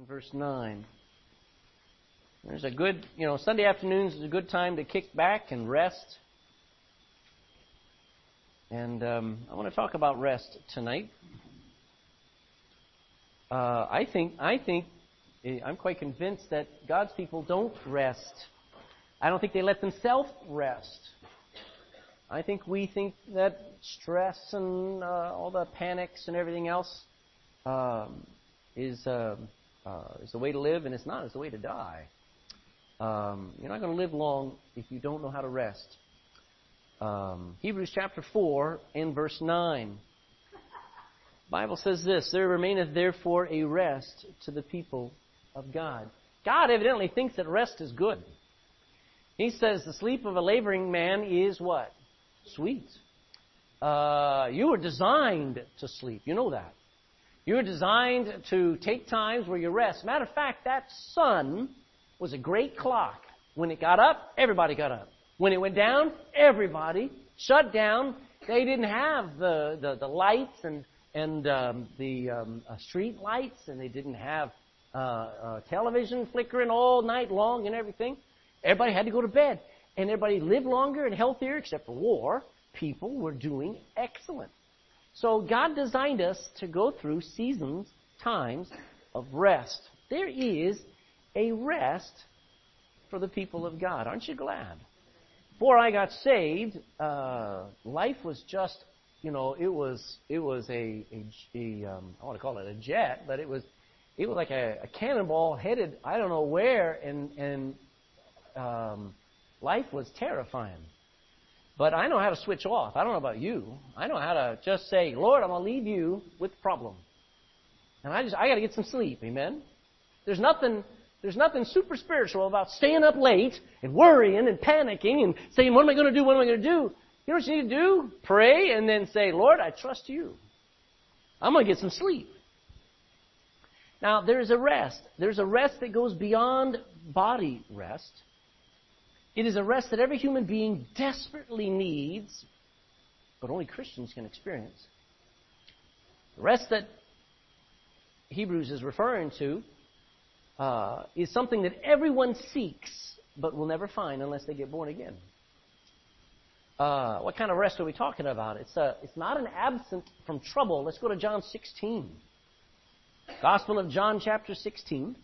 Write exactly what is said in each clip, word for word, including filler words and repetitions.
in verse nine. There's a good, you know, Sunday afternoons is a good time to kick back and rest. And um, I want to talk about rest tonight. Uh, I think, I think, I'm quite convinced that God's people don't rest. I don't think they let themselves rest. I think we think that stress and uh, all the panics and everything else um, is uh, uh, is the way to live, and it's not. It's the way to die. Um, you're not going to live long if you don't know how to rest. Um, Hebrews chapter four and verse nine. The Bible says this: "There remaineth therefore a rest to the people of God." God evidently thinks that rest is good. He says the sleep of a laboring man is what? Sweet. Uh, you were designed to sleep. You know that. You were designed to take times where you rest. Matter of fact, that sun was a great clock. When it got up, everybody got up. When it went down, everybody shut down. They didn't have the, the, the lights and, and um, the um, uh, street lights, and they didn't have uh, uh, television flickering all night long and everything. Everybody had to go to bed. And everybody lived longer and healthier, except for war. People were doing excellent. So God designed us to go through seasons, times of rest. There is a rest for the people of God. Aren't you glad? Before I got saved, uh, life was just, you know, it was it was a, a, a um, I want to call it a jet, but it was it was like a, a cannonball headed I don't know where, and and um, life was terrifying. But I know how to switch off. I don't know about you. I know how to just say, Lord, I'm going to leave you with the problem. And I just I got to get some sleep. Amen? There's nothing there's nothing super spiritual about staying up late and worrying and panicking and saying, what am I going to do? What am I going to do? You know what you need to do? Pray and then say, Lord, I trust you. I'm going to get some sleep. Now, there's a rest. There's a rest that goes beyond body rest. It is a rest that every human being desperately needs, but only Christians can experience. The rest that Hebrews is referring to uh, is something that everyone seeks, but will never find unless they get born again. Uh, what kind of rest are we talking about? It's a, it's not an absence from trouble. Let's go to John sixteen. Gospel of John chapter sixteen.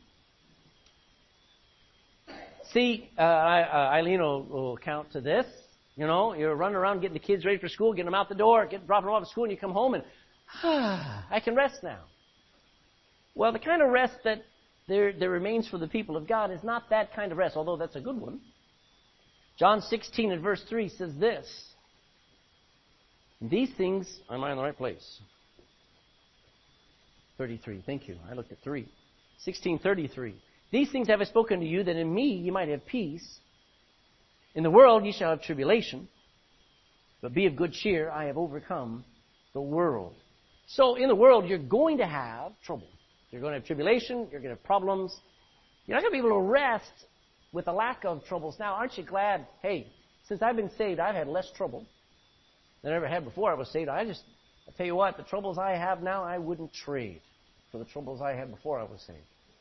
See, uh, I, uh, Eileen will, will count to this. You know, you're running around getting the kids ready for school, getting them out the door, getting, dropping them off at school, and you come home and, ah, I can rest now. Well, the kind of rest that there, there remains for the people of God is not that kind of rest, although that's a good one. John sixteen and verse three says this: these things, am I in the right place? thirty-three, thank you. I looked at three. sixteen thirty-three. These things have I spoken to you, that in me you might have peace. In the world ye shall have tribulation, but be of good cheer, I have overcome the world. So in the world you're going to have trouble. You're going to have tribulation, you're going to have problems. You're not going to be able to rest with the lack of troubles. Now, aren't you glad, hey, since I've been saved, I've had less trouble than I ever had before I was saved. I just, I tell you what, the troubles I have now, I wouldn't trade for the troubles I had before I was saved.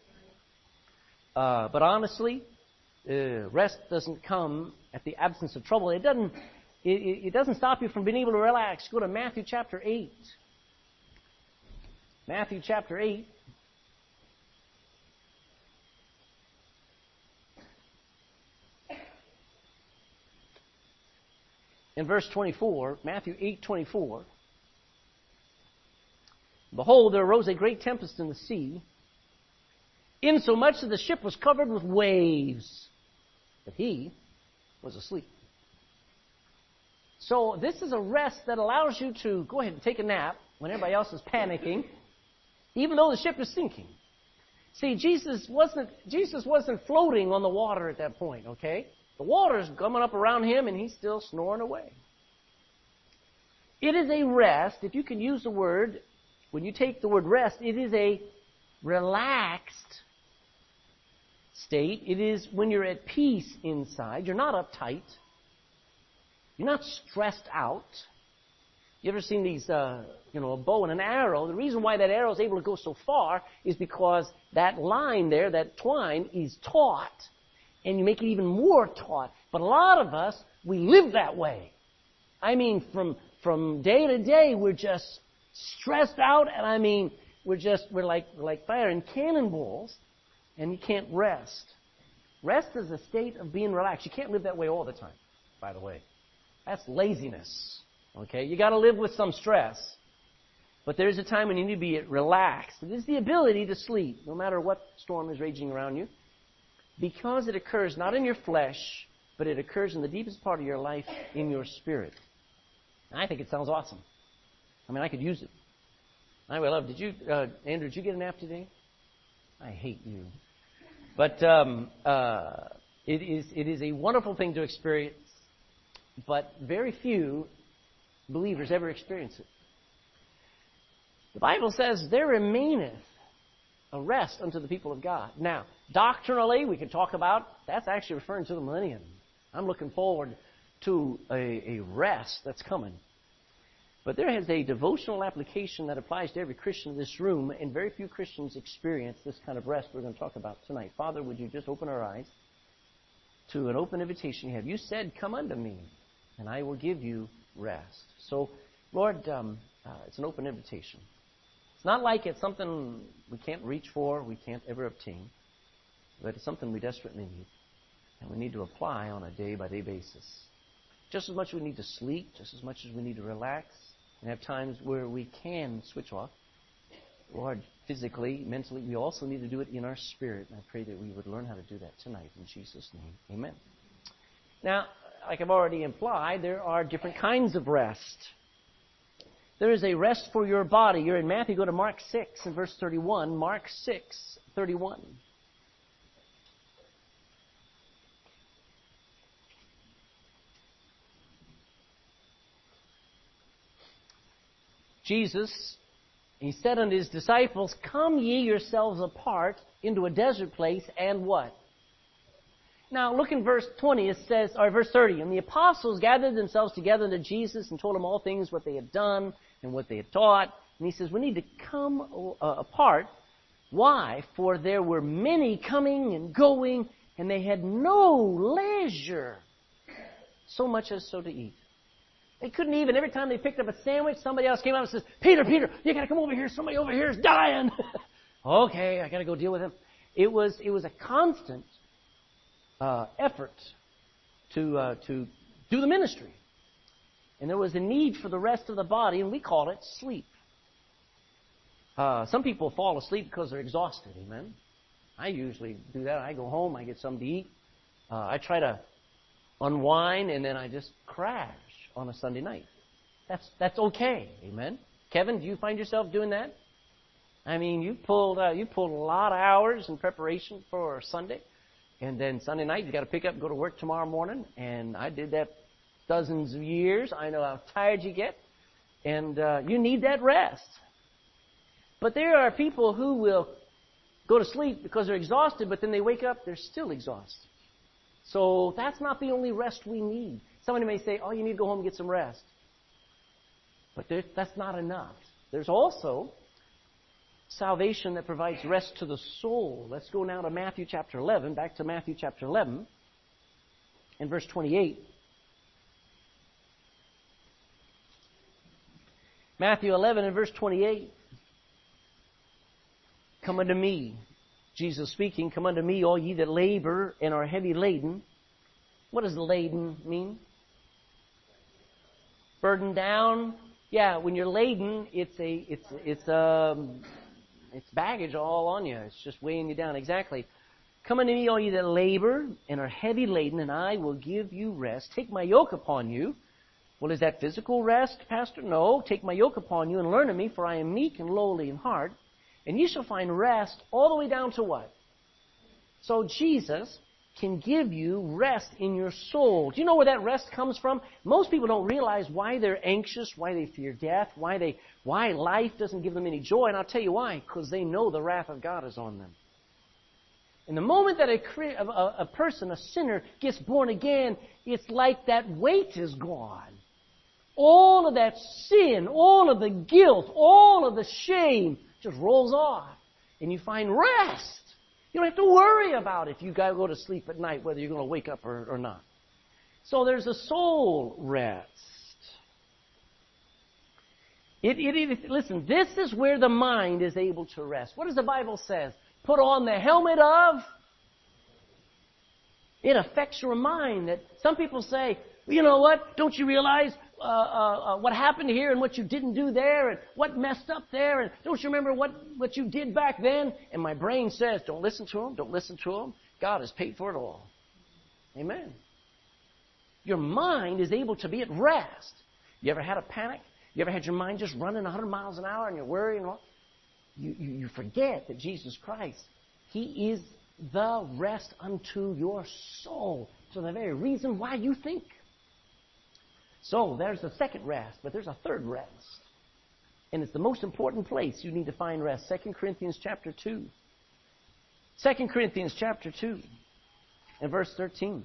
Uh, but honestly, uh, rest doesn't come at the absence of trouble. It doesn't. It, it doesn't stop you from being able to relax. Go to Matthew chapter eight. Matthew chapter eight. In verse twenty-four, Matthew eight twenty-four. Behold, there arose a great tempest in the sea, insomuch that the ship was covered with waves, but he was asleep. So this is a rest that allows you to go ahead and take a nap when everybody else is panicking, even though the ship is sinking. See, Jesus wasn't Jesus wasn't floating on the water at that point, okay? The water's coming up around him and he's still snoring away. It is a rest, if you can use the word, when you take the word rest, it is a relaxed state. It is when you're at peace inside. You're not uptight. You're not stressed out. You ever seen these, uh, you know, a bow and an arrow? The reason why that arrow is able to go so far is because that line there, that twine, is taut. And you make it even more taut. But a lot of us, we live that way. I mean, from from day to day, we're just stressed out, and I mean, we're just, we're like, we're like firing cannonballs, and you can't rest. Rest is a state of being relaxed. You can't live that way all the time, by the way. That's laziness. Okay? You got to live with some stress. But there's a time when you need to be relaxed. It is the ability to sleep, no matter what storm is raging around you, because it occurs not in your flesh, but it occurs in the deepest part of your life, in your spirit. And I think it sounds awesome. I mean, I could use it. I would love. Did you, uh, Andrew? Did you get a nap today? I hate you. But um, uh, it is it is a wonderful thing to experience. But very few believers ever experience it. The Bible says, "There remaineth a rest unto the people of God." Now, doctrinally, we could talk about that's actually referring to the millennium. I'm looking forward to a, a rest that's coming. But there is a devotional application that applies to every Christian in this room, and very few Christians experience this kind of rest we're going to talk about tonight. Father, would you just open our eyes to an open invitation you have? You said, "Come unto me, and I will give you rest." So, Lord, um, uh, it's an open invitation. It's not like it's something we can't reach for, we can't ever obtain, but it's something we desperately need, and we need to apply on a day-by-day basis. Just as much as we need to sleep, just as much as we need to relax, and have times where we can switch off. Lord, physically, mentally, we also need to do it in our spirit. And I pray that we would learn how to do that tonight. In Jesus' name, amen. Now, like I've already implied, there are different kinds of rest. There is a rest for your body. You're in Matthew. Go to Mark six and verse thirty-one. Mark six, thirty-one. Jesus, he said unto his disciples, "Come ye yourselves apart into a desert place, and" what? Now, look in verse twenty. It says, or verse thirty. "And the apostles gathered themselves together unto Jesus and told him all things what they had done and what they had taught." And he says, we need to come uh, apart. Why? For there were many coming and going, and they had no leisure so much as so to eat. They couldn't even, every time they picked up a sandwich, somebody else came out and says, "Peter, Peter, you got to come over here. Somebody over here is dying." Okay, I got to go deal with him. It was it was a constant uh, effort to uh, to do the ministry, and there was a need for the rest of the body, and we call it sleep. Uh, some people fall asleep because they're exhausted. Amen. I usually do that. I go home, I get something to eat. Uh, I try to unwind, and then I just crash on a Sunday night. That's that's okay. Amen. Kevin, do you find yourself doing that? I mean, you pulled uh, you pulled a lot of hours in preparation for Sunday, and then Sunday night you got to pick up and go to work tomorrow morning. And I did that dozens of years. I know how tired you get, and uh, you need that rest. But there are people who will go to sleep because they're exhausted, but then they wake up, they're still exhausted. So that's not the only rest we need. Somebody may say, "Oh, you need to go home and get some rest." But there, that's not enough. There's also salvation that provides rest to the soul. Let's go now to Matthew chapter eleven, back to Matthew chapter eleven, and verse twenty-eight. Matthew eleven and verse twenty-eight. "Come unto me," Jesus speaking, "come unto me, all ye that labor and are heavy laden." What does laden mean? Burdened down. Yeah, when you're laden, it's a it's it's um it's baggage all on you. It's just weighing you down. Exactly. "Come unto me, all ye that labor and are heavy laden, and I will give you rest. Take my yoke upon you." Well, is that physical rest, Pastor? No. "Take my yoke upon you and learn of me, for I am meek and lowly in heart, and ye shall find rest," all the way down to what? So Jesus can give you rest in your soul. Do you know where that rest comes from? Most people don't realize why they're anxious, why they fear death, why they why life doesn't give them any joy. And I'll tell you why. Because they know the wrath of God is on them. And the moment that a, a, a person, a sinner, gets born again, it's like that weight is gone. all of that sin, all of the guilt, all of the shame just rolls off. And you find rest. You don't have to worry about if you gotta go to sleep at night, whether you're going to wake up or, or not. So there's a soul rest. It, it, it, listen, this is where the mind is able to rest. What does the Bible say? Put on the helmet of... It affects your mind. That some people say, you know what, don't you realize uh, uh, uh, what happened here and what you didn't do there and what messed up there, and don't you remember what, what you did back then? And my brain says, don't listen to them, don't listen to them. God has paid for it all. Amen. Your mind is able to be at rest. You ever had a panic? You ever had your mind just running one hundred miles an hour and you're worrying? You, you, you forget that Jesus Christ, He is the rest unto your soul. So the very reason why you think. So there's the second rest, but there's a third rest. And it's the most important place you need to find rest. Second Corinthians chapter two. Second Corinthians chapter two and verse thirteen.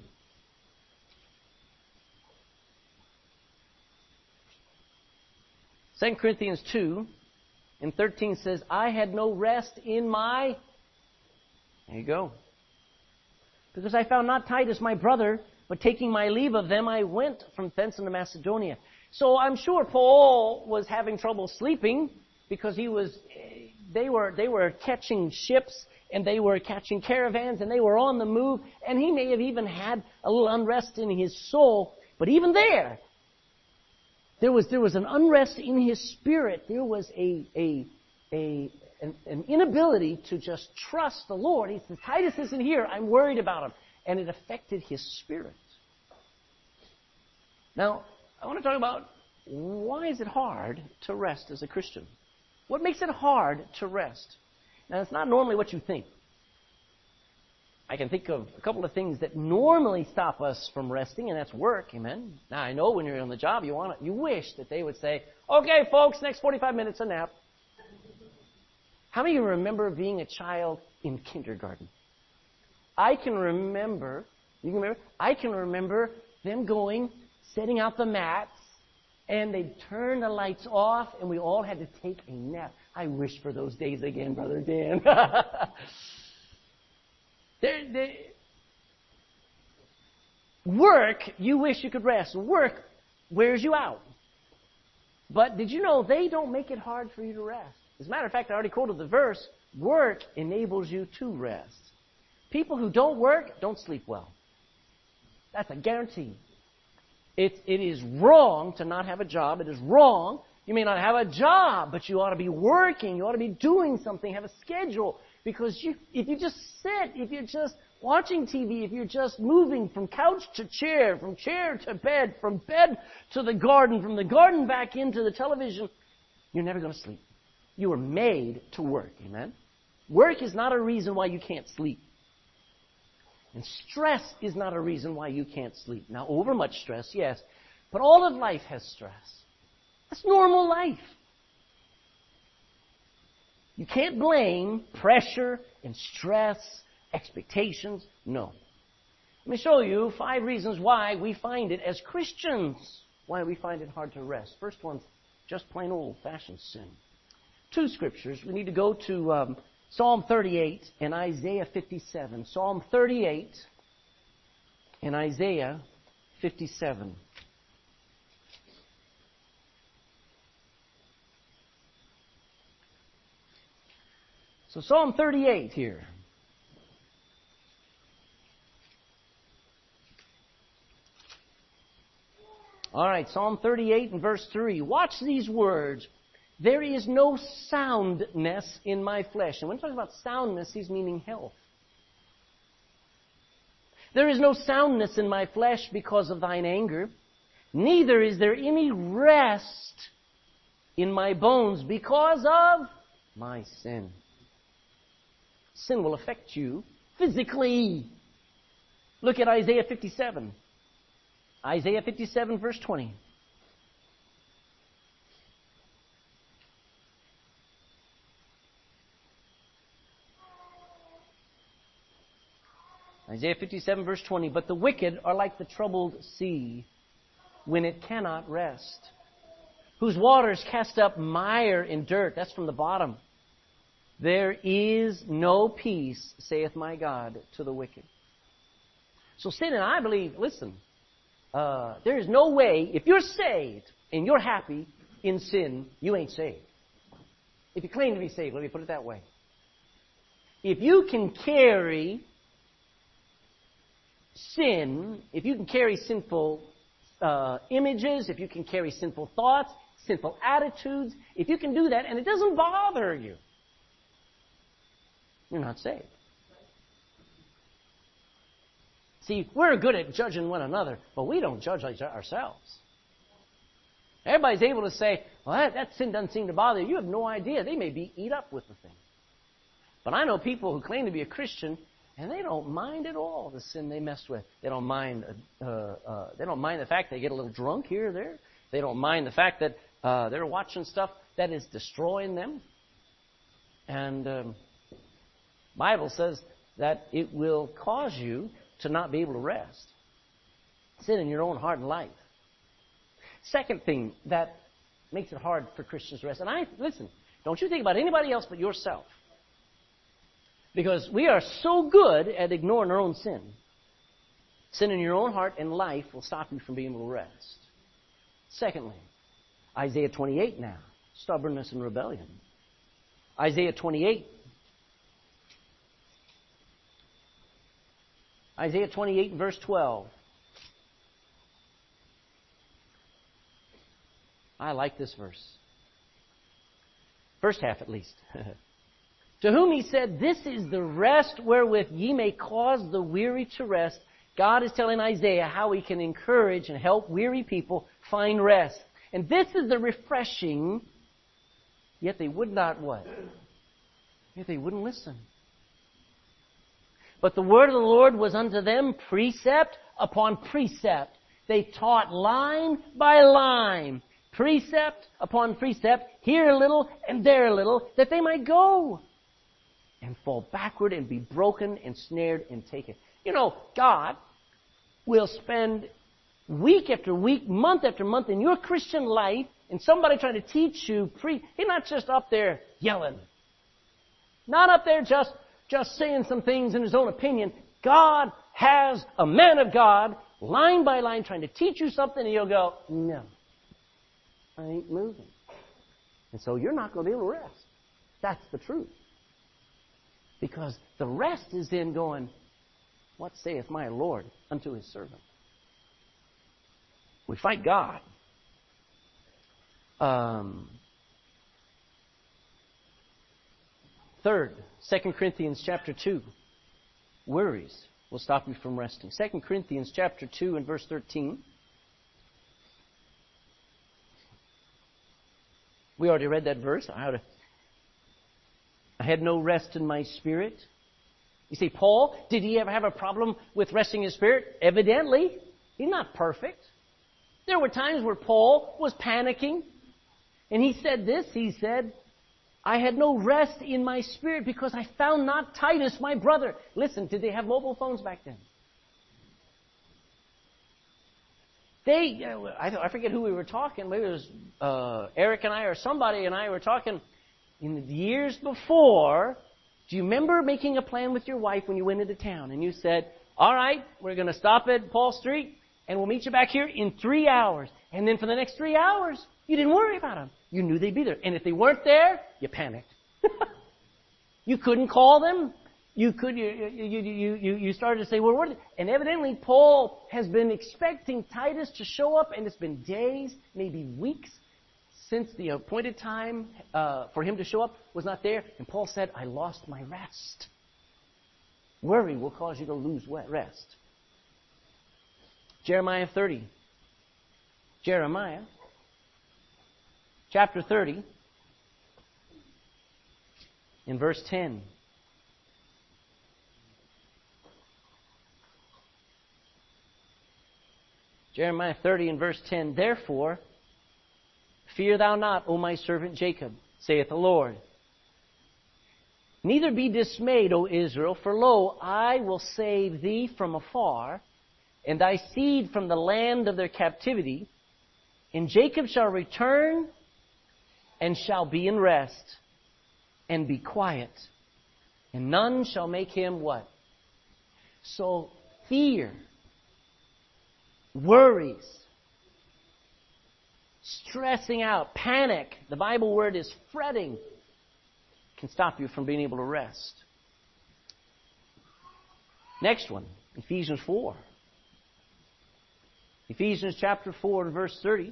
Second Corinthians two and thirteen says, I had no rest in my... There you go. Because I found not Titus my brother, but taking my leave of them, I went from thence into Macedonia. So I'm sure Paul was having trouble sleeping because he was, they were, they were catching ships and they were catching caravans and they were on the move, and he may have even had a little unrest in his soul. But even there, there was there was an unrest in his spirit. There was a a a An, an inability to just trust the Lord. He says, Titus isn't here. I'm worried about him. And it affected his spirit. Now, I want to talk about why is it hard to rest as a Christian? What makes it hard to rest? Now, it's not normally what you think. I can think of a couple of things that normally stop us from resting, and that's work. Amen. Now, I know when you're on the job, you want it, you wish that they would say, okay, folks, next forty-five minutes, a nap. How many of you remember being a child in kindergarten? I can remember, you can remember, I can remember them going, setting out the mats, and they'd turn the lights off, and we all had to take a nap. I wish for those days again, Brother Dan. they're, they're, work, you wish you could rest. Work wears you out. But did you know they don't make it hard for you to rest? As a matter of fact, I already quoted the verse, work enables you to rest. People who don't work don't sleep well. That's a guarantee. It, it is wrong to not have a job. It is wrong. You may not have a job, but you ought to be working. You ought to be doing something, have a schedule. Because you, if you just sit, if you're just watching T V, if you're just moving from couch to chair, from chair to bed, from bed to the garden, from the garden back into the television, you're never going to sleep. You were made to work. Amen? Work is not a reason why you can't sleep. And stress is not a reason why you can't sleep. Now, overmuch stress, yes. But all of life has stress. That's normal life. You can't blame pressure and stress, expectations. No. Let me show you five reasons why we find it as Christians, why we find it hard to rest. First one's just plain old-fashioned sin. Two scriptures. We need to go to um, Psalm thirty-eight and Isaiah fifty-seven. Psalm thirty-eight and Isaiah fifty-seven. So Psalm thirty-eight here. All right, Psalm thirty-eight and verse three. Watch these words. There is no soundness in my flesh. And when he talks about soundness, he's meaning health. There is no soundness in my flesh because of thine anger. Neither is there any rest in my bones because of my sin. Sin will affect you physically. Look at Isaiah fifty-seven. Isaiah fifty-seven, verse twenty. Isaiah fifty-seven, verse twenty. But the wicked are like the troubled sea when it cannot rest. whose waters cast up mire and dirt. That's from the bottom. There is no peace, saith my God, to the wicked. So sin, and I believe, listen, uh, there is no way, if you're saved and you're happy in sin, you ain't saved. If you claim to be saved, let me put it that way. If you can carry sin, if you can carry sinful uh, images, if you can carry sinful thoughts, sinful attitudes, if you can do that and it doesn't bother you, you're not saved. See, we're good at judging one another, but we don't judge ourselves. Everybody's able to say, well, that, that sin doesn't seem to bother you. You have no idea. They may be eat up with the thing. But I know people who claim to be a Christian, and they don't mind at all the sin they messed with. They don't mind. Uh, uh, they don't mind the fact they get a little drunk here or there. They don't mind the fact that uh, they're watching stuff that is destroying them. And um, Bible says that it will cause you to not be able to rest. Sin in your own heart and life. Second thing that makes it hard for Christians to rest. And I listen. Don't you think about anybody else but yourself. Because we are so good at ignoring our own sin. Sin in your own heart and life will stop you from being able to rest. Secondly, Isaiah twenty-eight now. Stubbornness and rebellion. Isaiah twenty-eight. Isaiah twenty-eight, verse twelve. I like this verse. First half at least. To whom he said, this is the rest wherewith ye may cause the weary to rest. God is telling Isaiah how he can encourage and help weary people find rest. And this is the refreshing, yet they would not what? Yet they wouldn't listen. But the word of the Lord was unto them precept upon precept. They taught line by line, precept upon precept, here a little and there a little, that they might go and fall backward and be broken and snared and taken. You know, God will spend week after week, month after month in your Christian life, and somebody trying to teach you, pre- he's not just up there yelling. Not up there just, just saying some things in his own opinion. God has a man of God, line by line, trying to teach you something, and you'll go, no, I ain't moving. And so you're not going to be able to rest. That's the truth. Because the rest is in going, what saith my Lord unto his servant? We fight God. Um, third, Second Corinthians chapter two. Worries will stop you from resting. Second Corinthians chapter two and verse thirteen. We already read that verse. I ought to I had no rest in my spirit. You see, Paul, did he ever have a problem with resting his spirit? Evidently. He's not perfect. There were times where Paul was panicking. And he said this, he said, I had no rest in my spirit because I found not Titus, my brother. Listen, did they have mobile phones back then? They, I forget who we were talking. Maybe it was uh, Eric and I or somebody and I were talking. In the years before, do you remember making a plan with your wife when you went into town? And you said, all right, we're going to stop at Paul Street and we'll meet you back here in three hours. And then for the next three hours, you didn't worry about them. You knew they'd be there. And if they weren't there, you panicked. You couldn't call them. You could. You, you, you, you, you started to say, well, where? And evidently, Paul has been expecting Titus to show up, and it's been days, maybe weeks, since the appointed time uh, for him to show up was not there. And Paul said, I lost my rest. Worry will cause you to lose rest. Jeremiah thirty. Jeremiah chapter thirty in verse ten. Jeremiah thirty in verse ten. Therefore, fear thou not, O my servant Jacob, saith the Lord. Neither be dismayed, O Israel, for lo, I will save thee from afar, and thy seed from the land of their captivity. And Jacob shall return and shall be in rest and be quiet. And none shall make him what? So fear, worries, stressing out, panic, the Bible word is fretting, can stop you from being able to rest. Next one, Ephesians four. Ephesians chapter four and verse thirty.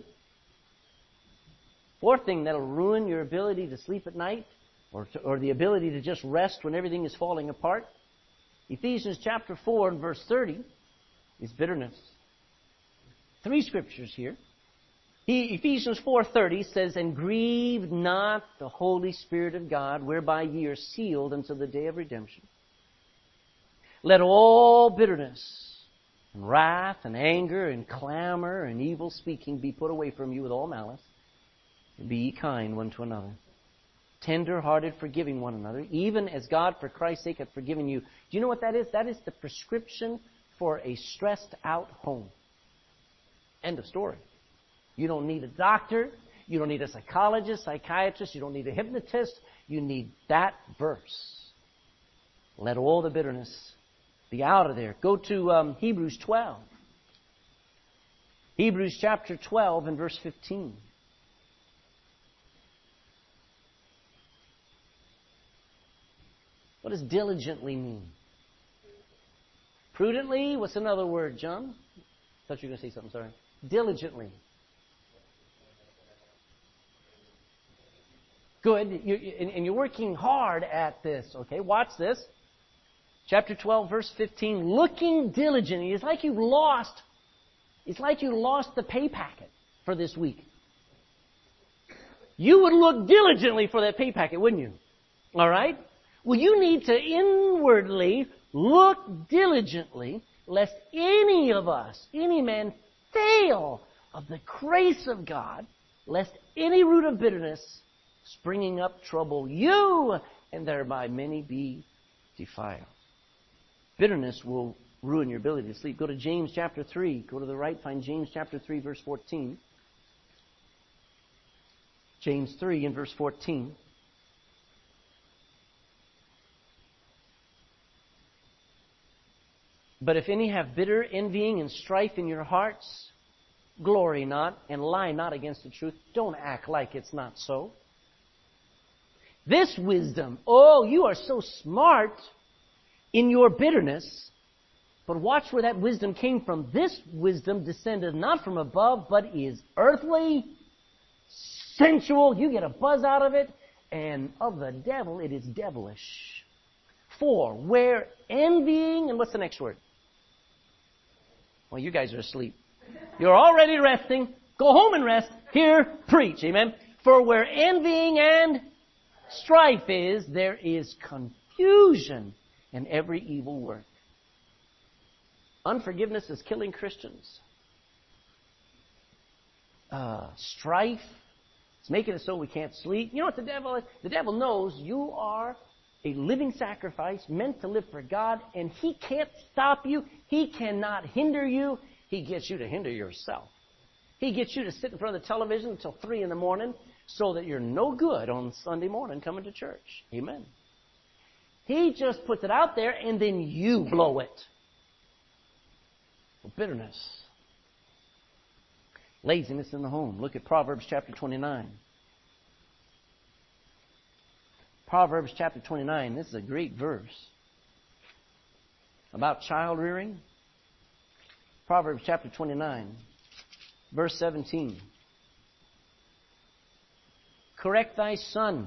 Fourth thing that'll ruin your ability to sleep at night, or, to, or the ability to just rest when everything is falling apart. Ephesians chapter four and verse thirty is bitterness. Three scriptures here. He, Ephesians four thirty says, "And grieve not the Holy Spirit of God, whereby ye are sealed until the day of redemption. Let all bitterness and wrath and anger and clamor and evil speaking be put away from you with all malice. And be ye kind one to another, tender-hearted, forgiving one another, even as God for Christ's sake hath forgiven you." Do you know what that is? That is the prescription for a stressed-out home. End of story. You don't need a doctor. You don't need a psychologist, psychiatrist. You don't need a hypnotist. You need that verse. Let all the bitterness be out of there. Go to um, Hebrews twelve. Hebrews chapter twelve and verse fifteen. What does diligently mean? Prudently? What's another word, John? I thought you were going to say something, sorry. Diligently. Good. You, and you're working hard at this, okay? Watch this. Chapter twelve, verse fifteen. Looking diligently. It's like you've lost, it's like you lost the pay packet for this week. You would look diligently for that pay packet, wouldn't you? All right? Well, you need to inwardly look diligently, lest any of us, any man, fail of the grace of God, lest any root of bitterness springing up trouble you, and thereby many be defiled. Bitterness will ruin your ability to sleep. Go to James chapter three. Go to the right, find James chapter three, verse fourteen. James three and verse fourteen. "But if any have bitter envying and strife in your hearts, glory not and lie not against the truth." Don't act like it's not so. This wisdom, oh, you are so smart in your bitterness, but watch where that wisdom came from. This wisdom descended not from above, but is earthly, sensual. You get a buzz out of it, and of the devil it is devilish. For where envying, and what's the next word? Well, you guys are asleep. You're already resting. Go home and rest. Here, preach. Amen. For where envying and strife is, there is confusion in every evil work. Unforgiveness is killing Christians. Uh, strife, it's making it so we can't sleep. You know what the devil is? The devil knows you are a living sacrifice meant to live for God, and he can't stop you. He cannot hinder you. He gets you to hinder yourself. He gets you to sit in front of the television until three in the morning so that you're no good on Sunday morning coming to church. Amen. He just puts it out there, and then you blow it. Bitterness. Laziness in the home. Look at Proverbs chapter twenty-nine. Proverbs chapter twenty-nine. This is a great verse about child rearing. Proverbs chapter twenty-nine, verse seventeen. "Correct thy son,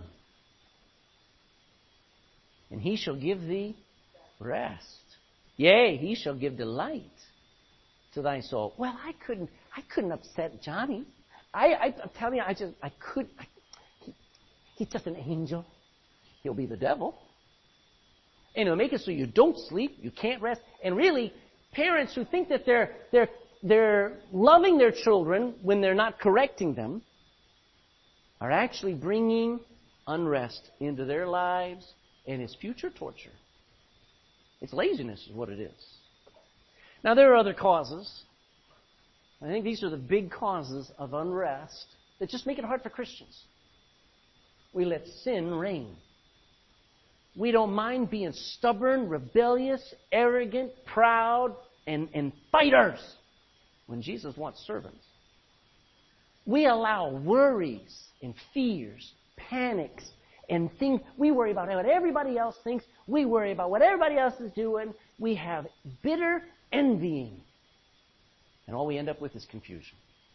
and he shall give thee rest. Yea, he shall give delight to thy soul." Well, I couldn't, I couldn't upset Johnny. I, I, I'm telling you, I just, I could. I, he, he's just an angel. He'll be the devil, and it'll make it so you don't sleep, you can't rest. And really, parents who think that they're they're they're loving their children when they're not correcting them are actually bringing unrest into their lives, and it's future torture. It's laziness is what it is. Now, there are other causes. I think these are the big causes of unrest that just make it hard for Christians. We let sin reign. We don't mind being stubborn, rebellious, arrogant, proud, and, and fighters when Jesus wants servants. We allow worries and fears, panics, and things. We worry about what everybody else thinks. We worry about what everybody else is doing. We have bitter envying. And all we end up with is confusion.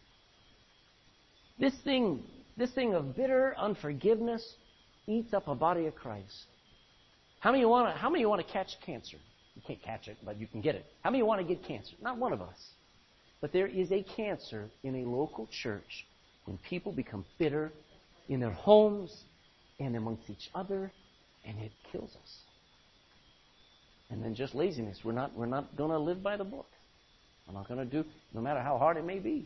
This thing, this thing of bitter unforgiveness eats up a body of Christ. How many want to, how many want to catch cancer? You can't catch it, but you can get it. How many want to get cancer? Not one of us. But there is a cancer in a local church when people become bitter in their homes and amongst each other, and it kills us. And then just laziness. We're not, we're not going to live by the book. We're not going to do, no matter how hard it may be.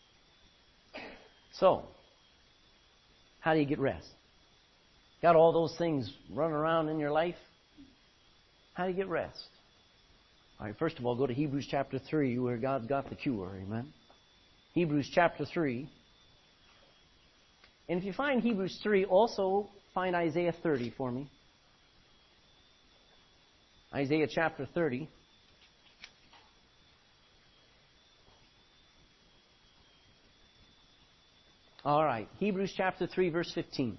So, how do you get rest? Got all those things running around in your life? How do you get rest? All right, first of all, go to Hebrews chapter three, where God's got the cure, amen? Hebrews chapter three. And if you find Hebrews three, also find Isaiah thirty for me. Isaiah chapter thirty. All right, Hebrews chapter three, verse fifteen.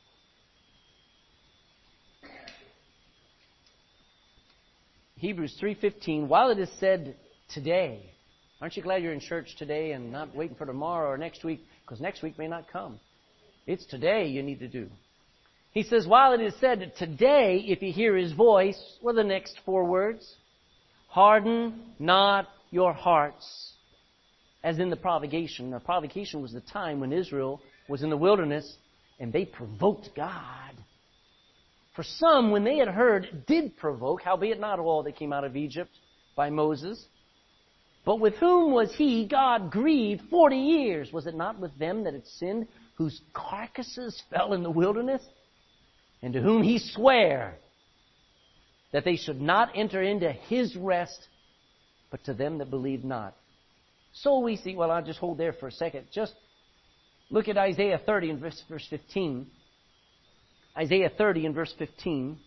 Hebrews three fifteen, while it is said today, aren't you glad you're in church today and not waiting for tomorrow or next week, because next week may not come. It's today you need to do. He says, while it is said today, if you hear His voice, what are the next four words? Harden not your hearts. As in the provocation. The provocation was the time when Israel was in the wilderness and they provoked God. For some, when they had heard, did provoke, howbeit not all that came out of Egypt by Moses. But with whom was He, God, grieved forty years? Was it not with them that had sinned, whose carcasses fell in the wilderness? And to whom He sware that they should not enter into His rest, but to them that believed not. So we see, well, I'll just hold there for a second. Just look at Isaiah thirty and verse, verse fifteen. Isaiah thirty and verse fifteen.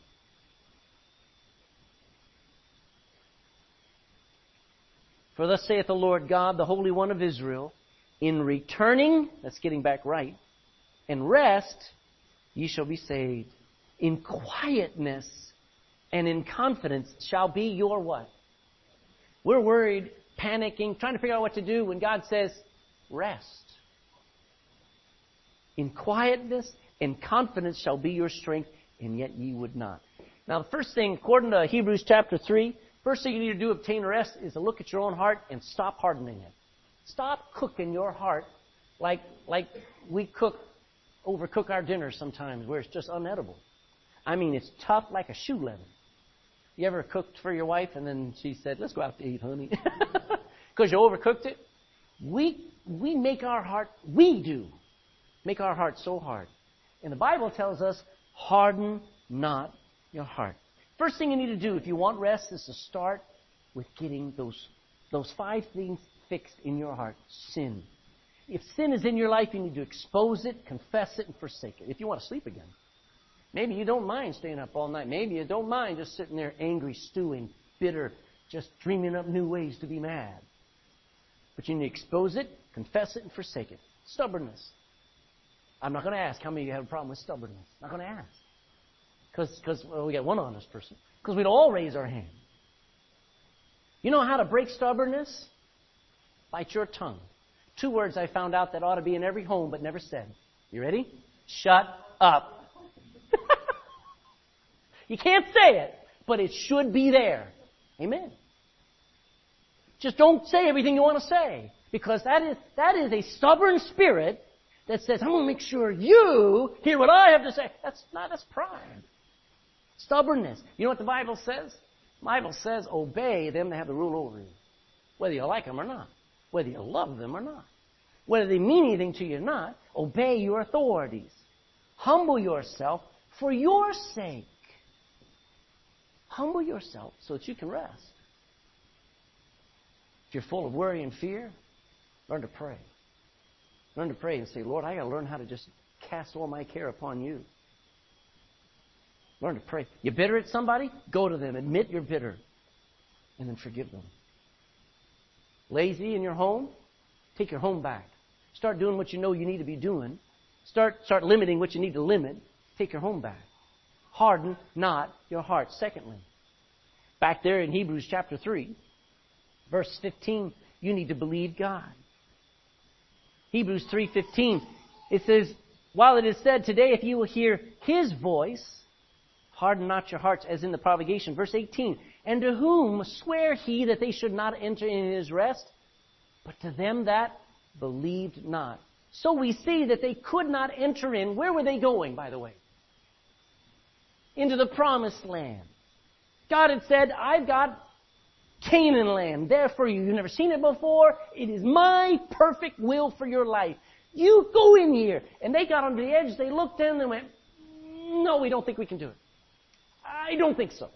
For thus saith the Lord God, the Holy One of Israel, in returning, that's getting back right, and rest, ye shall be saved. In quietness and in confidence shall be your what? We're worried, panicking, trying to figure out what to do when God says, rest. In quietness and confidence shall be your strength, and yet ye would not. Now, the first thing, according to Hebrews chapter three, first thing you need to do to obtain rest is to look at your own heart and stop hardening it. Stop cooking your heart like, like we cook, overcook our dinners sometimes, where it's just unedible. I mean, it's tough like a shoe leather. You ever cooked for your wife and then she said, let's go out to eat, honey? Because you overcooked it? We, we make our heart, we do, make our heart so hard. And the Bible tells us, harden not your heart. First thing you need to do if you want rest is to start with getting those, those five things fixed in your heart. Sin. If sin is in your life, you need to expose it, confess it, and forsake it. If you want to sleep again. Maybe you don't mind staying up all night. Maybe you don't mind just sitting there angry, stewing, bitter, just dreaming up new ways to be mad. But you need to expose it, confess it, and forsake it. Stubbornness. I'm not going to ask how many of you have a problem with stubbornness. I'm not going to ask. Because well, we got one honest person. Because we'd all raise our hand. You know how to break stubbornness? Bite your tongue. Two words I found out that ought to be in every home but never said. You ready? Shut up. You can't say it, but it should be there. Amen. Just don't say everything you want to say. Because that is, that is a stubborn spirit that says, I'm going to make sure you hear what I have to say. That's not, that's pride. Stubbornness. You know what the Bible says? The Bible says, obey them that have the rule over you. Whether you like them or not. Whether you love them or not. Whether they mean anything to you or not, obey your authorities. Humble yourself for your sake. Humble yourself so that you can rest. If you're full of worry and fear, Learn to pray. Learn to pray and say, Lord, I got to learn how to just cast all my care upon you. Learn to pray. You're bitter at somebody? Go to them. Admit you're bitter. And then forgive them. Lazy in your home? Take your home back. Start doing what you know you need to be doing. Start, start limiting what you need to limit. Take your home back. Harden not your heart. Secondly, back there in Hebrews chapter three, verse fifteen, you need to believe God. Hebrews three fifteen, it says, while it is said today, if you will hear His voice, harden not your hearts as in the provocation. Verse eighteen, and to whom swear He that they should not enter in His rest? But to them that believed not. So we see that they could not enter in. Where were they going, by the way? Into the promised land. God had said, I've got Canaan land there for you. You've never seen it before. It is my perfect will for your life. You go in here. And they got on the edge. They looked in and they went, no, we don't think we can do it. I don't think so.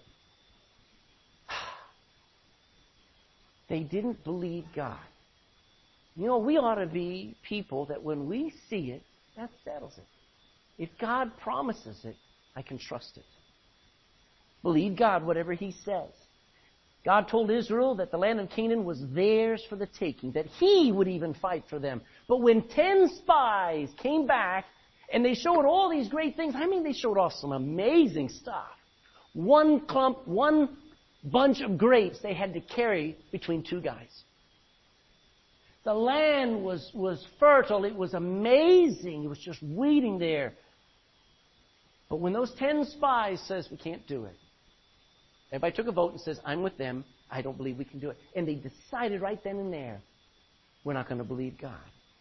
They didn't believe God. You know, we ought to be people that when we see it, that settles it. If God promises it, I can trust it. Believe God, whatever He says. God told Israel that the land of Canaan was theirs for the taking, that He would even fight for them. But when ten spies came back and they showed all these great things, I mean, they showed off some amazing stuff. One clump, one bunch of grapes they had to carry between two guys. The land was, was fertile. It was amazing. It was just weeding there. But when those ten spies says, we can't do it. Everybody took a vote and says, I'm with them. I don't believe we can do it. And they decided right then and there, we're not going to believe God.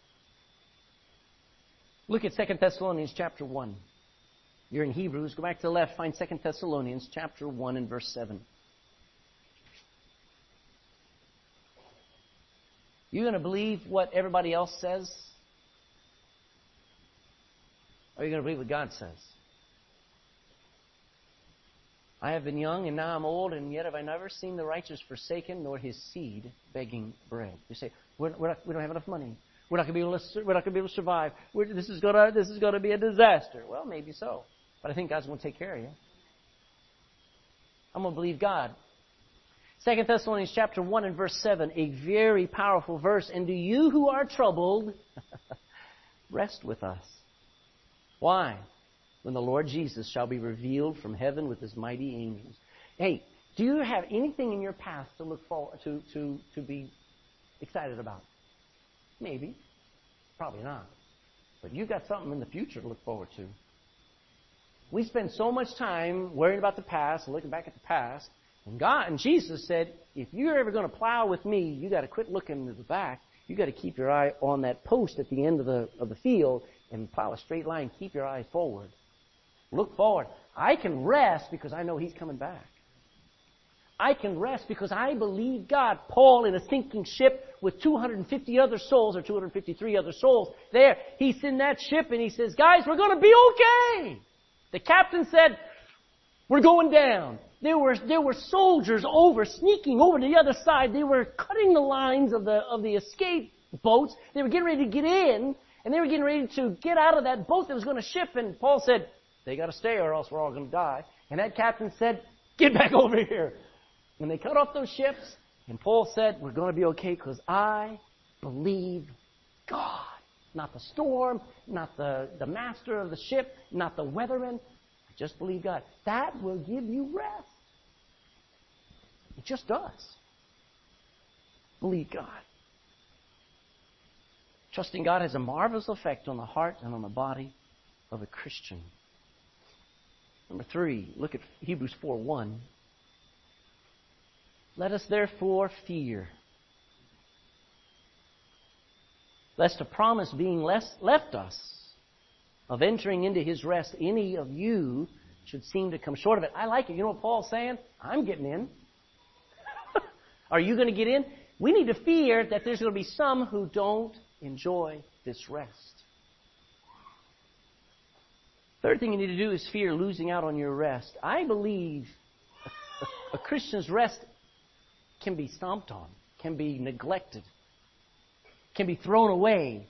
Look at Second Thessalonians chapter one. You're in Hebrews. Go back to the left. Find Second Thessalonians chapter one and verse seven. You going to believe what everybody else says? Or are you going to believe what God says? I have been young and now I'm old, and yet have I never seen the righteous forsaken, nor his seed begging bread. You say, we're, we're not, we don't have enough money. We're not going to be able to. We're not going to be able to survive. We're, this is going to. This is going to be a disaster. Well, maybe so, but I think God's going to take care of you. I'm going to believe God. Second Thessalonians chapter one and verse seven, a very powerful verse. And do you who are troubled, rest with us. Why? When the Lord Jesus shall be revealed from heaven with His mighty angels. Hey, do you have anything in your past to look forward to, to, to be excited about? Maybe. Probably not. But you've got something in the future to look forward to. We spend so much time worrying about the past and looking back at the past. And God and Jesus said, if you're ever going to plow with me, you got to quit looking to the back. You got to keep your eye on that post at the end of the of the field and plow a straight line. Keep your eye forward. Look forward. I can rest because I know He's coming back. I can rest because I believe God. Paul in a sinking ship with two hundred fifty other souls, or two hundred fifty-three other souls there. He's in that ship and he says, guys, we're going to be okay. The captain said, we're going down. There were, there were soldiers over, sneaking over to the other side. They were cutting the lines of the, of the escape boats. They were getting ready to get in, and they were getting ready to get out of that boat that was going to ship. And Paul said, they got to stay or else we're all going to die. And that captain said, get back over here. And they cut off those ships, and Paul said, we're going to be okay because I believe God. Not the storm, not the, the master of the ship, not the weatherman. I just believe God. That will give you rest. It just does. Believe God. Trusting God has a marvelous effect on the heart and on the body of a Christian. Number three, look at Hebrews four one. Let us therefore fear, lest a promise being left us of entering into His rest, any of you should seem to come short of it. I like it. You know what Paul's saying? I'm getting in. Are you going to get in? We need to fear that there's going to be some who don't enjoy this rest. Third thing you need to do is fear losing out on your rest. I believe a, a, a Christian's rest can be stomped on, can be neglected. can be thrown away.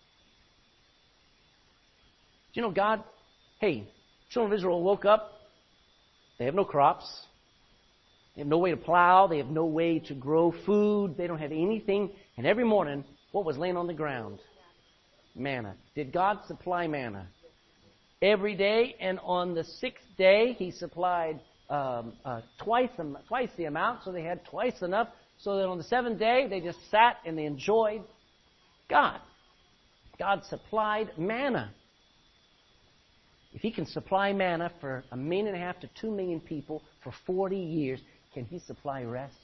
Do you know God, hey, children of Israel woke up, they have no crops, they have no way to plow, they have no way to grow food, they don't have anything, and every morning, what was laying on the ground? Manna. Did God supply manna? Every day, and on the sixth day, He supplied um, uh, twice, twice the amount, so they had twice enough, so that on the seventh day, they just sat and they enjoyed God. God supplied manna. If He can supply manna for a million and a half to two million people for forty years, can He supply rest?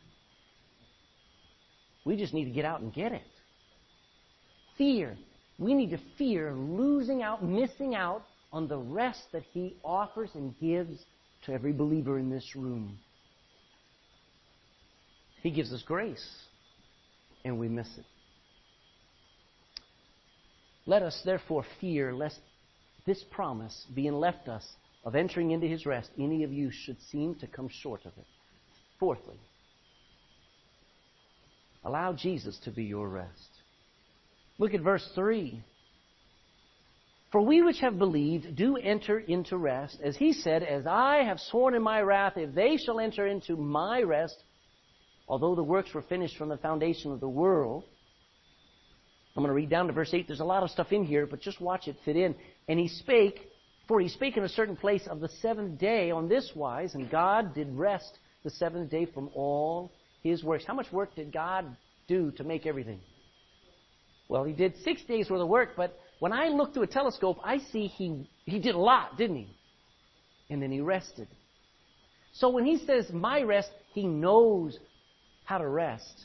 We just need to get out and get it. Fear. We need to fear losing out, missing out on the rest that He offers and gives to every believer in this room. He gives us grace, and we miss it. Let us therefore fear lest this promise, being left us, of entering into His rest, any of you should seem to come short of it. Fourthly, allow Jesus to be your rest. Look at verse three. For we which have believed do enter into rest, as He said, as I have sworn in my wrath, if they shall enter into my rest, although the works were finished from the foundation of the world. I'm going to read down to verse eight. There's a lot of stuff in here, but just watch it fit in. And He spake, for He spake in a certain place of the seventh day on this wise, and God did rest the seventh day from all His works. How much work did God do to make everything? Well, He did six days worth of work, but when I look through a telescope, I see He, he did a lot, didn't He? And then He rested. So when He says, my rest, He knows how to rest.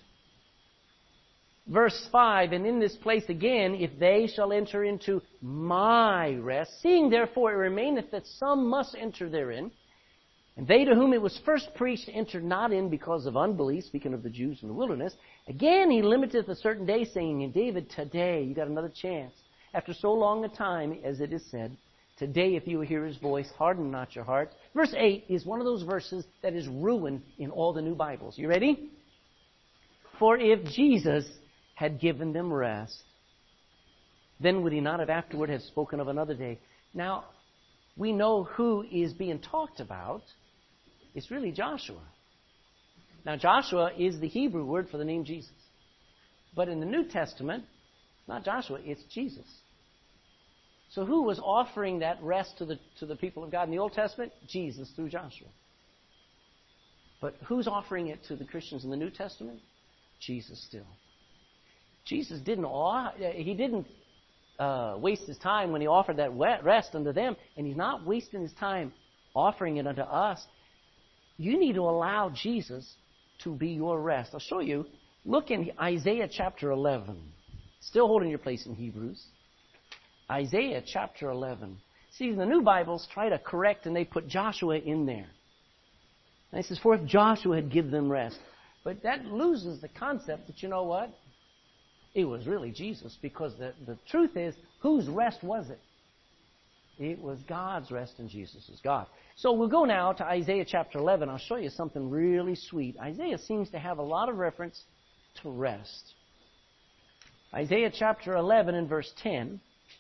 Verse five, and in this place again, if they shall enter into my rest, seeing therefore it remaineth that some must enter therein, and they to whom it was first preached entered not in because of unbelief, speaking of the Jews in the wilderness. Again he limiteth a certain day, saying, in David, today, you got another chance. After so long a time, as it is said, today if you will hear His voice, harden not your hearts. Verse eight is one of those verses that is ruined in all the new Bibles. You ready? For if Jesus had given them rest, then would He not have afterward have spoken of another day? Now, we know who is being talked about. It's really Joshua. Now, Joshua is the Hebrew word for the name Jesus. But in the New Testament, not Joshua, it's Jesus. So who was offering that rest to the, to the people of God in the Old Testament? Jesus through Joshua. But who's offering it to the Christians in the New Testament? Jesus still. Jesus didn't he didn't uh, waste His time when He offered that rest unto them, and He's not wasting His time offering it unto us. You need to allow Jesus to be your rest. I'll show you. Look in Isaiah chapter eleven. Still holding your place in Hebrews. Isaiah chapter eleven. See, the new Bibles try to correct, and they put Joshua in there. And it says, for if Joshua had given them rest. But that loses the concept that, you know what? It was really Jesus, because the, the truth is, whose rest was it? It was God's rest, and Jesus is God. So we'll go now to Isaiah chapter eleven. I'll show you something really sweet. Isaiah seems to have a lot of reference to rest. Isaiah chapter eleven and verse ten.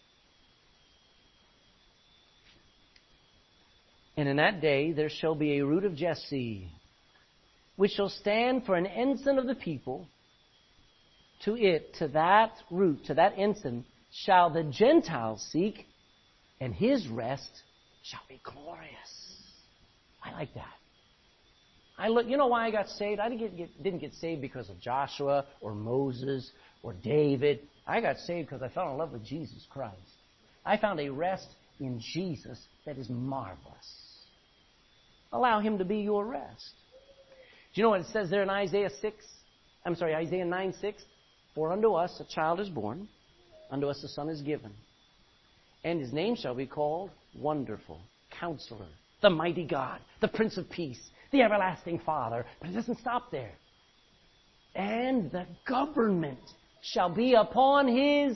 And in that day there shall be a root of Jesse, which shall stand for an ensign of the people. To it, to that root, to that ensign, shall the Gentiles seek, and his rest shall be glorious. I like that. I look. You know why I got saved? I didn't get, get, didn't get saved because of Joshua or Moses or David. I got saved because I fell in love with Jesus Christ. I found a rest in Jesus that is marvelous. Allow Him to be your rest. Do you know what it says there in Isaiah six? I'm sorry, Isaiah nine six? For unto us a child is born, unto us a son is given, and His name shall be called Wonderful, Counselor, the Mighty God, the Prince of Peace, the Everlasting Father. But it doesn't stop there. And the government shall be upon His.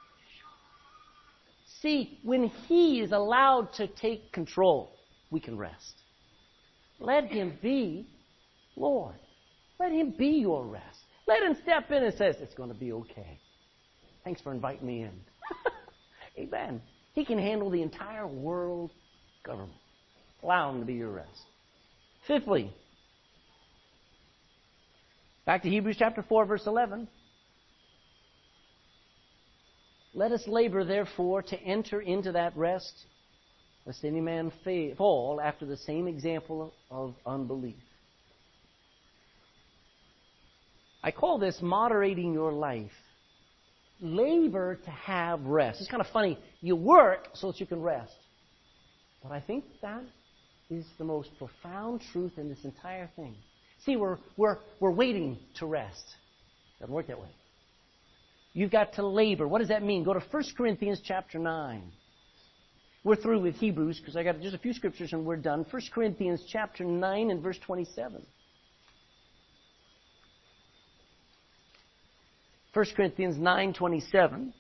See, when He is allowed to take control, we can rest. Let Him be Lord. Let Him be your rest. Let him step in and says, it's going to be okay. Thanks for inviting me in. Amen. He can handle the entire world government. Allow him to be your rest. Fifthly, back to Hebrews chapter four, verse eleven. Let us labor, therefore, to enter into that rest, lest any man fa- fall after the same example of unbelief. I call this moderating your life. Labor to have rest. It's kind of funny. You work so that you can rest. But I think that is the most profound truth in this entire thing. See, we're, we're, we're waiting to rest. It doesn't work that way. You've got to labor. What does that mean? Go to First Corinthians chapter nine. We're through with Hebrews because I got just a few scriptures and we're done. First Corinthians chapter nine and verse twenty-seven. First Corinthians nine twenty-seven.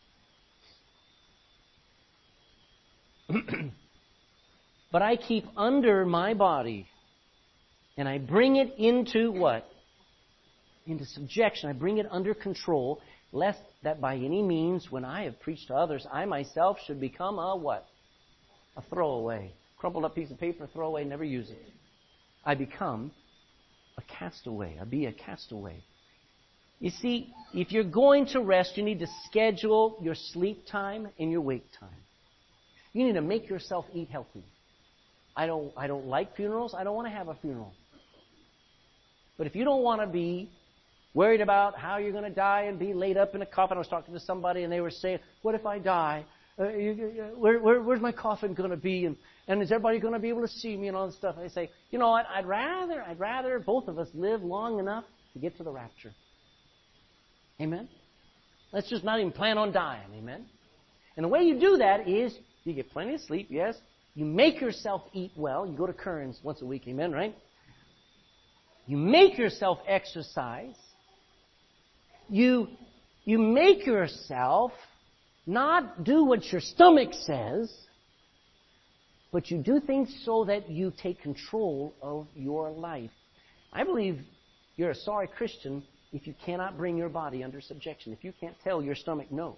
But I keep under my body, and I bring it into what? Into subjection. I bring it under control, lest that by any means, when I have preached to others, I myself should become a what? A throwaway. Crumpled up piece of paper, throw away, never use it. I become a castaway. I be a castaway. You see, if you're going to rest, you need to schedule your sleep time and your wake time. You need to make yourself eat healthy. I don't, I don't like funerals. I don't want to have a funeral. But if you don't want to be worried about how you're going to die and be laid up in a coffin, I was talking to somebody and they were saying, what if I die? Uh, you, you, where, where, where's my coffin going to be? And, and is everybody going to be able to see me and all this stuff? And I say, you know what? I'd rather, I'd rather both of us live long enough to get to the rapture. Amen? Let's just not even plan on dying. Amen? And the way you do that is you get plenty of sleep, yes. You make yourself eat well. You go to Kearns once a week. Amen, right? You make yourself exercise. You, you make yourself not do what your stomach says, but you do things so that you take control of your life. I believe you're a sorry Christian if you cannot bring your body under subjection, if you can't tell your stomach no.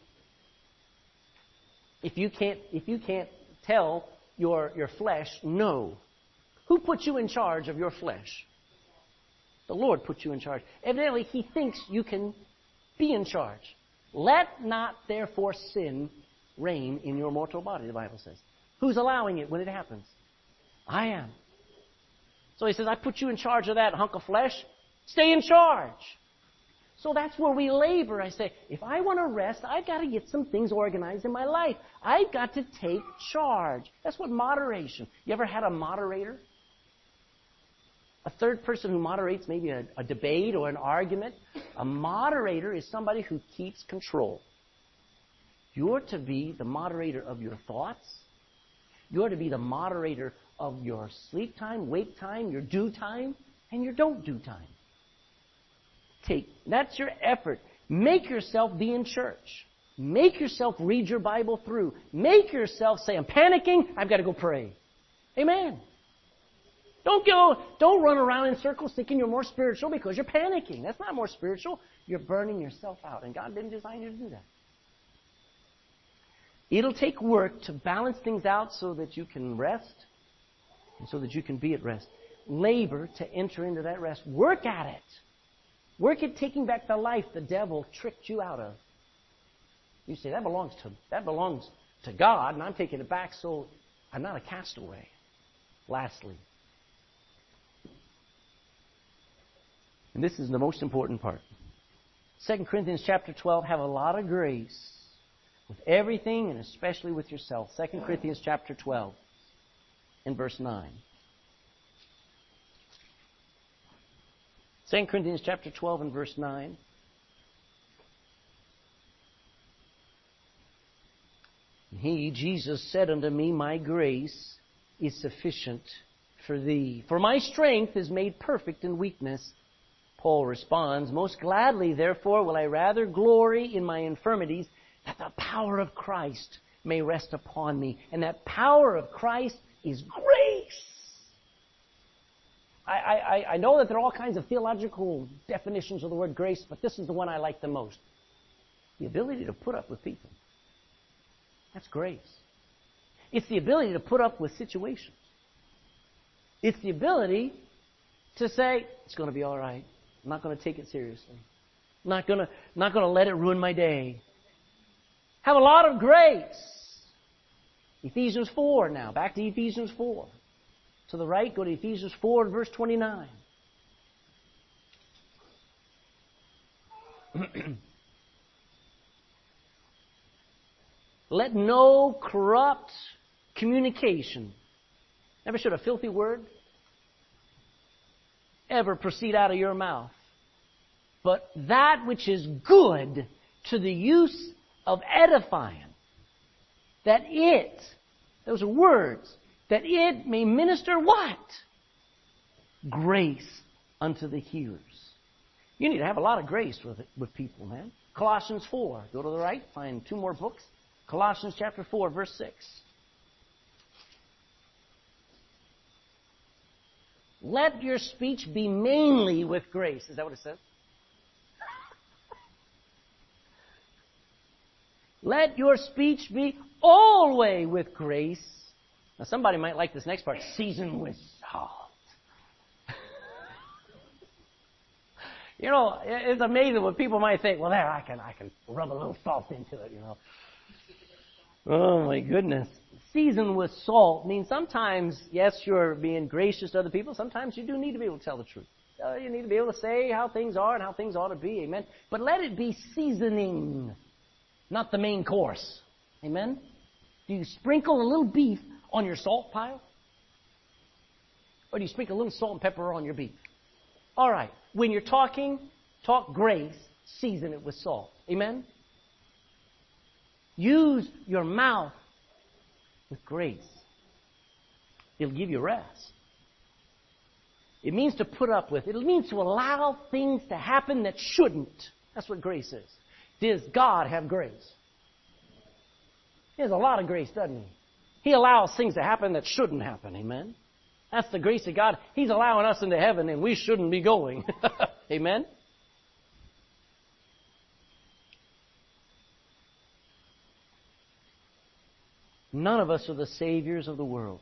If you can't, if you can't tell your, your flesh no. Who put you in charge of your flesh? The Lord put you in charge. Evidently, He thinks you can be in charge. Let not, therefore, sin reign in your mortal body, the Bible says. Who's allowing it when it happens? I am. So He says, I put you in charge of that hunk of flesh. Stay in charge. So that's where we labor. I say, if I want to rest, I've got to get some things organized in my life. I've got to take charge. That's what moderation. You ever had a moderator? A third person who moderates maybe a, a debate or an argument. A moderator is somebody who keeps control. You're to be the moderator of your thoughts. You're to be the moderator of your sleep time, wake time, your do time, and your don't do time. Take, that's your effort. Make yourself be in church. Make yourself read your Bible through. Make yourself say, I'm panicking, I've got to go pray. Amen. Don't go, don't run around in circles thinking you're more spiritual because you're panicking. That's not more spiritual. You're burning yourself out, and God didn't design you to do that. It'll take work to balance things out so that you can rest and so that you can be at rest. Labor to enter into that rest. Work at it. Work at taking back the life the devil tricked you out of. You say, that belongs to that belongs to God, and I'm taking it back so I'm not a castaway. Lastly, and this is the most important part, Second Corinthians chapter twelve, have a lot of grace with everything and especially with yourself. Second Corinthians chapter twelve and verse nine. Second Corinthians chapter twelve and verse nine. He, Jesus, said unto me, my grace is sufficient for thee. For my strength is made perfect in weakness. Paul responds, most gladly, therefore, will I rather glory in my infirmities, that the power of Christ may rest upon me. And that power of Christ is grace. I, I, I know that there are all kinds of theological definitions of the word grace, but this is the one I like the most. The ability to put up with people. That's grace. It's the ability to put up with situations. It's the ability to say, it's going to be all right. I'm not going to take it seriously. I'm not going to, not going to let it ruin my day. Have a lot of grace. Ephesians four now. Back to Ephesians four. To the right, go to Ephesians four, verse twenty-nine. Let no corrupt communication, never should a filthy word ever proceed out of your mouth, but that which is good to the use of edifying, that it, those are words, that it may minister what? Grace unto the hearers. You need to have a lot of grace with, with people, man. Colossians four. Go to the right, find two more books. Colossians chapter four, verse six. Let your speech be mainly with grace. Is that what it says? Let your speech be always with grace. Now somebody might like this next part. Seasoned with salt. You know, it's amazing what people might think. Well, there, I can, I can rub a little salt into it, you know. Oh, my goodness. Seasoned with salt means sometimes, yes, you're being gracious to other people. Sometimes you do need to be able to tell the truth. Uh, you need to be able to say how things are and how things ought to be. Amen. But let it be seasoning, not the main course. Amen. Do you sprinkle a little beef on your salt pile? Or do you sprinkle a little salt and pepper on your beef? All right. When you're talking, talk grace, season it with salt. Amen? Use your mouth with grace. It'll give you rest. It means to put up with. It means to allow things to happen that shouldn't. That's what grace is. Does God have grace? He has a lot of grace, doesn't he? He allows things to happen that shouldn't happen. Amen? That's the grace of God. He's allowing us into heaven and we shouldn't be going. Amen? None of us are the saviors of the world.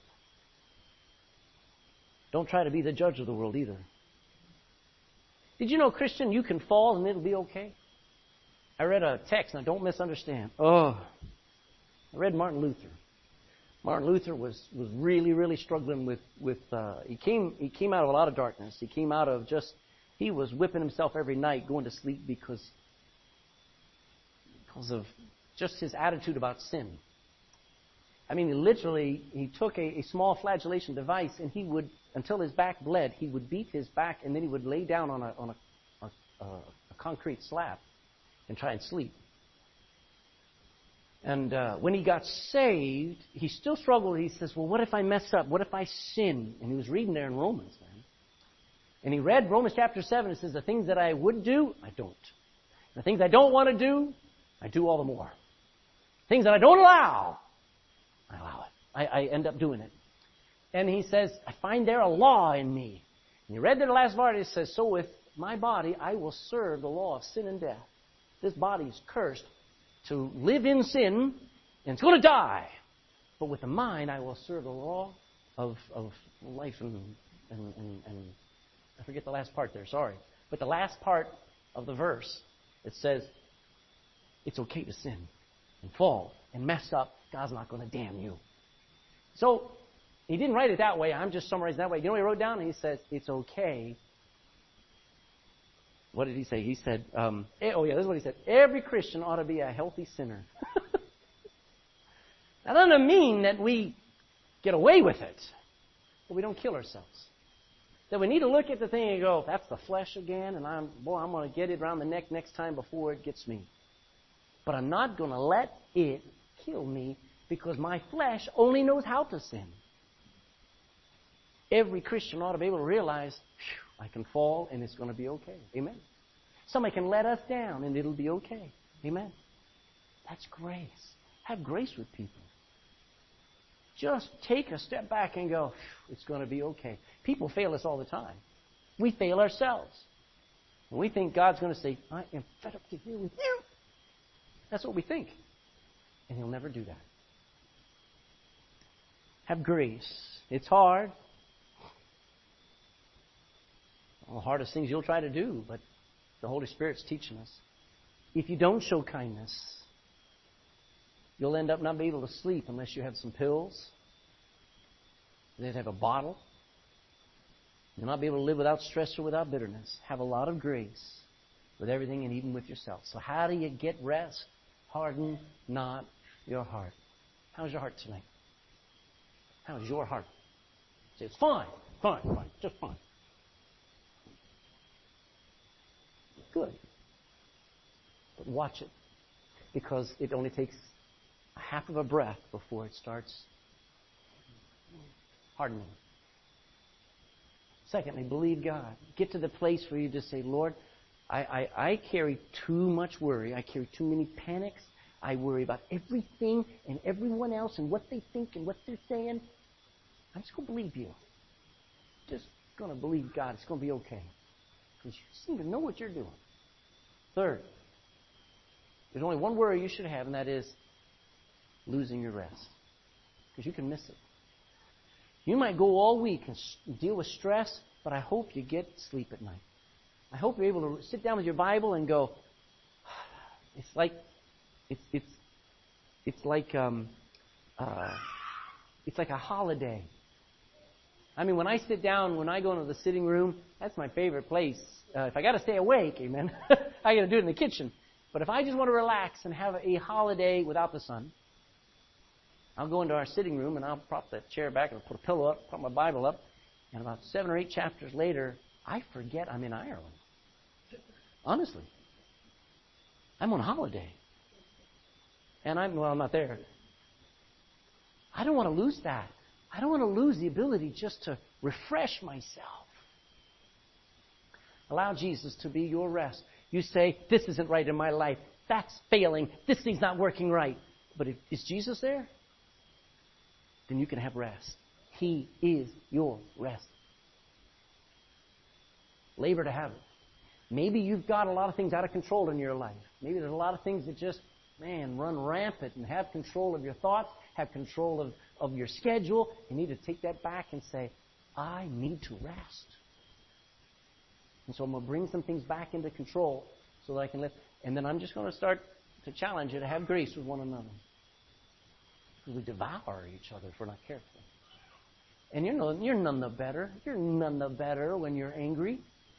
Don't try to be the judge of the world either. Did you know, Christian, you can fall and it'll be okay? I read a text, now don't misunderstand. Oh, I read Martin Luther. Martin Luther was, was really, really struggling with, with uh, he came he came out of a lot of darkness. He came out of just, he was whipping himself every night going to sleep because, because of just his attitude about sin. I mean, he literally, he took a, a small flagellation device and he would, until his back bled, he would beat his back and then he would lay down on a, on a, a, a concrete slab and try and sleep. And uh, when he got saved, he still struggled. He says, well, what if I mess up? What if I sin? And he was reading there in Romans, man. And he read Romans chapter seven. It says, the things that I would do, I don't. The things I don't want to do, I do all the more. Things that I don't allow, I allow it. I, I end up doing it. And he says, I find there a law in me. And you read there the last part, it says, so with my body, I will serve the law of sin and death. This body is cursed to live in sin, and it's going to die. But with the mind, I will serve the law of, of life and, and, and, and I forget the last part there, sorry. But the last part of the verse, it says, it's okay to sin and fall and mess up. God's not going to damn you. So, he didn't write it that way. I'm just summarizing that way. You know what he wrote down? He says, it's okay. What did he say? He said, um, oh yeah, this is what he said. Every Christian ought to be a healthy sinner. That doesn't mean that we get away with it, but we don't kill ourselves. That we need to look at the thing and go, that's the flesh again, and I'm, boy, I'm going to get it around the neck next time before it gets me. But I'm not going to let it kill me because my flesh only knows how to sin. Every Christian ought to be able to realize, I can fall and it's going to be okay. Amen. Somebody can let us down and it'll be okay. Amen. That's grace. Have grace with people. Just take a step back and go, it's going to be okay. People fail us all the time. We fail ourselves. And we think God's going to say, I am fed up to here with you. That's what we think. And He'll never do that. Have grace. It's hard. One of the hardest things you'll try to do, but the Holy Spirit's teaching us. If you don't show kindness, you'll end up not being able to sleep unless you have some pills. You'll have a bottle. You'll not be able to live without stress or without bitterness. Have a lot of grace with everything and even with yourself. So how do you get rest? Harden not your heart. How's your heart tonight? How's your heart? Say, it's fine, fine, fine, just fine. Good. But watch it. Because it only takes a half of a breath before it starts hardening. Secondly, believe God. Get to the place where you just say, Lord, I, I, I carry too much worry. I carry too many panics. I worry about everything and everyone else and what they think and what they're saying. I'm just going to believe you. Just going to believe God. It's going to be okay. Because you seem to know what you're doing. Third, there's only one worry you should have, and that is losing your rest. Because you can miss it. You might go all week and deal with stress, but I hope you get sleep at night. I hope you're able to sit down with your Bible and go, it's like, it's it's it's like um, uh, it's like a holiday. I mean, when I sit down, when I go into the sitting room, that's my favorite place. Uh, if I got to stay awake, amen, I got to do it in the kitchen. But if I just want to relax and have a holiday without the sun, I'll go into our sitting room and I'll prop the chair back and I'll put a pillow up, prop my Bible up, and about seven or eight chapters later, I forget I'm in Ireland. Honestly. I'm on holiday. And I'm, well, I'm not there. I don't want to lose that. I don't want to lose the ability just to refresh myself. Allow Jesus to be your rest. You say, this isn't right in my life. That's failing. This thing's not working right. But if, is Jesus there? Then you can have rest. He is your rest. Labor to have it. Maybe you've got a lot of things out of control in your life. Maybe there's a lot of things that just, man, run rampant and have control of your thoughts, have control of, of your schedule. You need to take that back and say, I need to rest. And so I'm going to bring some things back into control so that I can live. And then I'm just going to start to challenge you to have grace with one another. Because we devour each other if we're not careful. And you're, no, you're none the better. You're none the better when you're angry.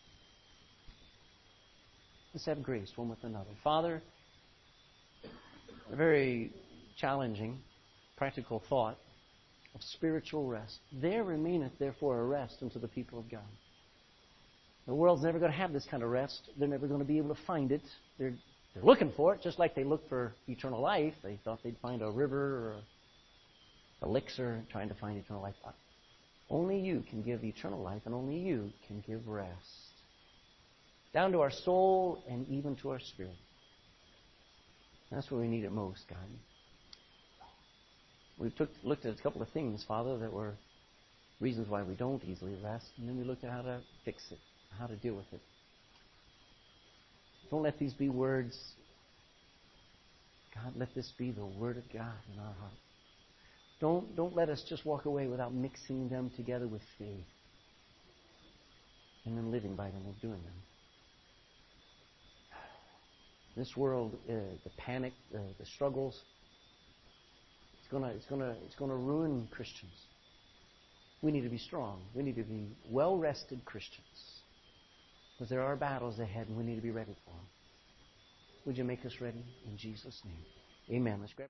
Let's have grace one with another. Father, a very challenging, practical thought of spiritual rest. There remaineth therefore a rest unto the people of God. The world's never going to have this kind of rest. They're never going to be able to find it. They're, they're looking for it, just like they look for eternal life. They thought they'd find a river or a elixir trying to find eternal life. Only you can give eternal life, and only you can give rest. Down to our soul and even to our spirit. That's where we need it most, God. We've took, looked at a couple of things, Father, that were reasons why we don't easily rest, and then we looked at how to fix it, how to deal with it. Don't let these be words. God, let this be the Word of God in our heart. Don't, don't let us just walk away without mixing them together with faith and then living by them and doing them. This world, uh, the panic, uh, the struggles, it's gonna, it's gonna, it's gonna ruin Christians. We need to be strong. We need to be well-rested Christians, because there are battles ahead, and we need to be ready for them. Would you make us ready in Jesus' name? Amen. Let's grab.